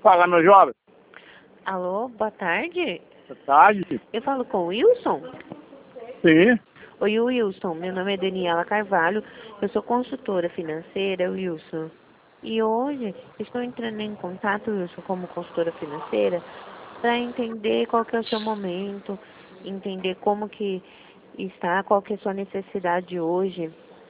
falar, meu jovem? Alô, boa tarde. Boa tarde. Eu falo com o Wilson? Sim. Oi, Wilson. Meu nome é Daniela Carvalho. Eu sou consultora financeira, Wilson. E hoje estou entrando em contato, Wilson, como consultora financeira, para entender qual que é o seu momento, entender como que está, qual que é a sua necessidade hoje.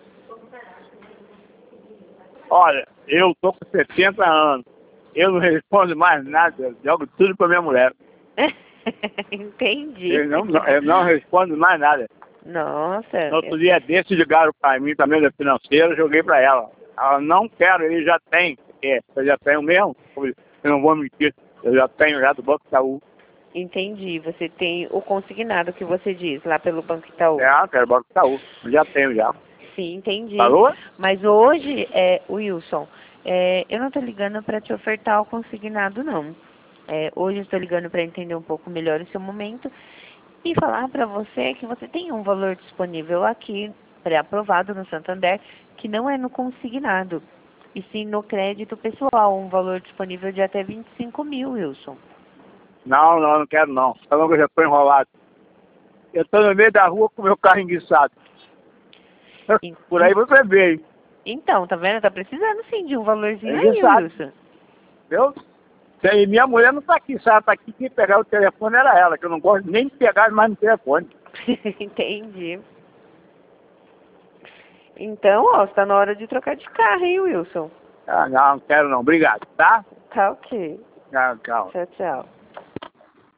Olha, eu tô com 70 anos. Eu não respondo mais nada. Eu jogo tudo pra minha mulher. Entendi. Eu não respondo mais nada. Nossa. No outro dia desse ligaram pra mim também da financeira, eu joguei pra ela. Ela não quero, ele já tem. Eu já tenho mesmo. Eu não vou mentir. Eu já tenho já do Banco Itaú. Entendi. Você tem o consignado que você diz lá pelo Banco Itaú. Quero Banco Itaú. Eu já tenho já. Sim, entendi. Falou? Mas hoje, Wilson, eu não estou ligando para te ofertar o consignado, não. Hoje eu estou ligando para entender um pouco melhor o seu momento e falar para você que você tem um valor disponível aqui, pré-aprovado no Santander, que não é no consignado, e sim no crédito pessoal, um valor disponível de até 25 mil, Wilson. Não quero não. Falando que eu já estou enrolado. Eu estou no meio da rua com o meu carro enguiçado. Por aí você vê, hein? Então, tá vendo? Tá precisando sim de um valorzinho aí, Enguiçado. Wilson. Viu? E minha mulher não está aqui, se ela está aqui, quem pegar o telefone era ela, que eu não gosto nem de pegar mais no telefone. Entendi. Então, ó, está na hora de trocar de carro, hein, Wilson? Não quero não. Obrigado, tá? Tá ok. Tchau. Tchau, tchau.